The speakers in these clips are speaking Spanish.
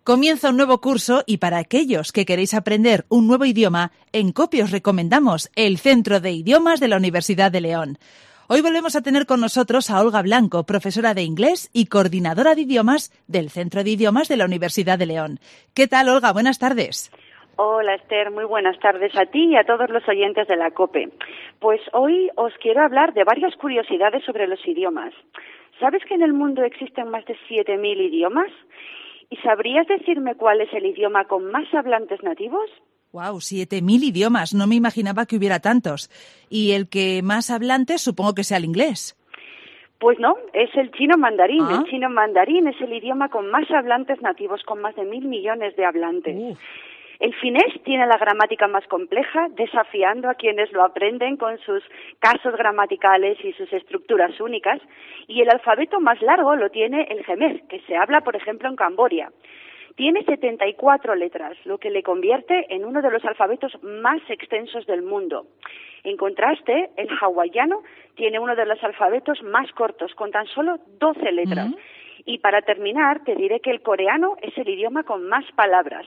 Comienza un nuevo curso y para aquellos que queréis aprender un nuevo idioma, en COPE os recomendamos el Centro de Idiomas de la Universidad de León. Hoy volvemos a tener con nosotros a Olga Blanco, profesora de inglés y coordinadora de idiomas del Centro de Idiomas de la Universidad de León. ¿Qué tal, Olga? Buenas tardes. Hola, Esther. Muy buenas tardes a ti y a todos los oyentes de la COPE. Pues hoy os quiero hablar de varias curiosidades sobre los idiomas. ¿Sabes que en el mundo existen más de 7.000 idiomas? ¿Y sabrías decirme cuál es el idioma con más hablantes nativos? ¡Wow! 7.000 idiomas. No me imaginaba que hubiera tantos. Y el que más hablantes supongo que sea el inglés. Pues no, es el chino mandarín. ¿Ah? El chino mandarín es el idioma con más hablantes nativos, con más de 1.000 millones de hablantes. El finés tiene la gramática más compleja, desafiando a quienes lo aprenden con sus casos gramaticales y sus estructuras únicas. Y el alfabeto más largo lo tiene el jemer, que se habla, por ejemplo, en Camboya. Tiene 74 letras, lo que le convierte en uno de los alfabetos más extensos del mundo. En contraste, el hawaiano tiene uno de los alfabetos más cortos, con tan solo 12 letras. Y para terminar, te diré que el coreano es el idioma con más palabras,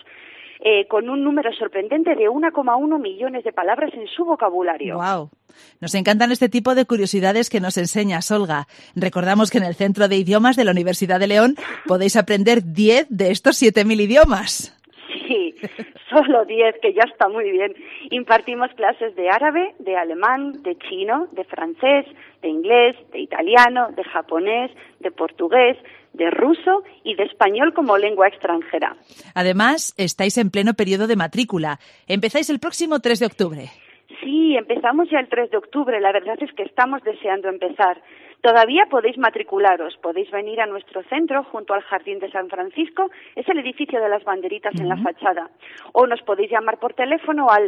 con un número sorprendente de 1,1 millones de palabras en su vocabulario. ¡Wow! Nos encantan este tipo de curiosidades que nos enseñas, Olga. Recordamos que en el Centro de Idiomas de la Universidad de León podéis aprender 10 de estos 7.000 idiomas. Sí, solo 10, que ya está muy bien. Impartimos clases de árabe, de alemán, de chino, de francés, de inglés, de italiano, de japonés, de portugués, de ruso y de español como lengua extranjera. Además, estáis en pleno periodo de matrícula. Empezáis el próximo 3 de octubre. Sí, empezamos ya el 3 de octubre. La verdad es que estamos deseando empezar. Todavía podéis matricularos, podéis venir a nuestro centro junto al Jardín de San Francisco, es el edificio de las banderitas en la fachada, o nos podéis llamar por teléfono al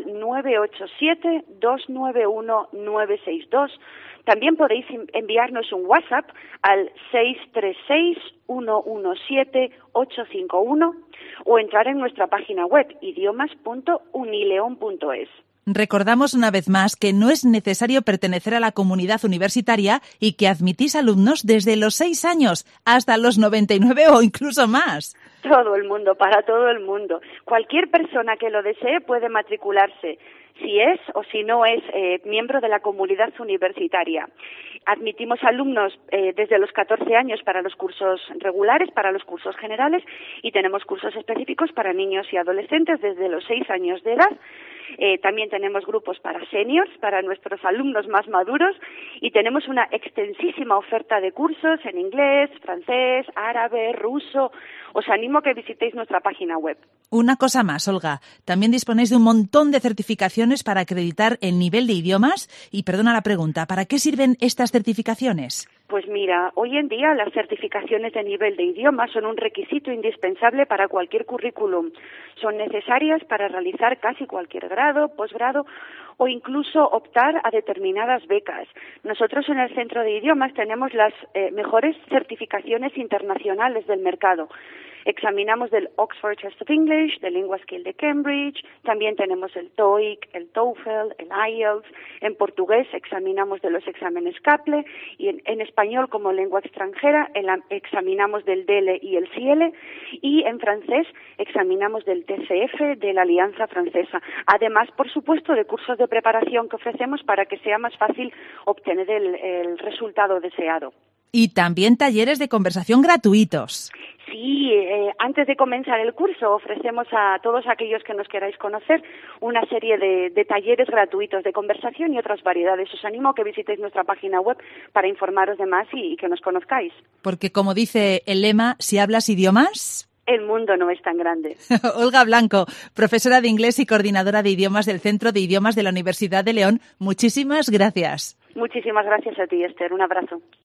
987-291-962. También podéis enviarnos un WhatsApp al 636-117-851 o entrar en nuestra página web idiomas.unileon.es. Recordamos una vez más que no es necesario pertenecer a la comunidad universitaria y que admitís alumnos desde los 6 años hasta los 99 o incluso más. Todo el mundo, para todo el mundo. Cualquier persona que lo desee puede matricularse, si es o si no es miembro de la comunidad universitaria. Admitimos alumnos desde los 14 años para los cursos regulares, para los cursos generales, y tenemos cursos específicos para niños y adolescentes desde los 6 años de edad. También tenemos grupos para seniors, para nuestros alumnos más maduros, y tenemos una extensísima oferta de cursos en inglés, francés, árabe, ruso. Os animo a que visitéis nuestra página web. Una cosa más, Olga. También disponéis de un montón de certificaciones para acreditar el nivel de idiomas. Y perdona la pregunta, ¿para qué sirven estas certificaciones? Pues mira, hoy en día las certificaciones de nivel de idiomas son un requisito indispensable para cualquier currículum. Son necesarias para realizar casi cualquier grado, posgrado o incluso optar a determinadas becas. Nosotros en el Centro de Idiomas tenemos las mejores certificaciones internacionales del mercado. Examinamos del Oxford Test of English, del Lingua Skill de Cambridge, también tenemos el TOEIC, el TOEFL, el IELTS. En portugués examinamos de los exámenes CAPLE y en español como lengua extranjera examinamos del DELE y el CIELE, y en francés examinamos del TCF de la Alianza Francesa. Además, por supuesto, de cursos de preparación que ofrecemos para que sea más fácil obtener el resultado deseado. Y también talleres de conversación gratuitos. Sí, antes de comenzar el curso ofrecemos a todos aquellos que nos queráis conocer una serie de talleres gratuitos de conversación y otras variedades. Os animo a que visitéis nuestra página web para informaros de más y que nos conozcáis. Porque como dice el lema, si hablas idiomas... El mundo no es tan grande. Olga Blanco, profesora de inglés y coordinadora de idiomas del Centro de Idiomas de la Universidad de León, muchísimas gracias. Muchísimas gracias a ti, Esther. Un abrazo.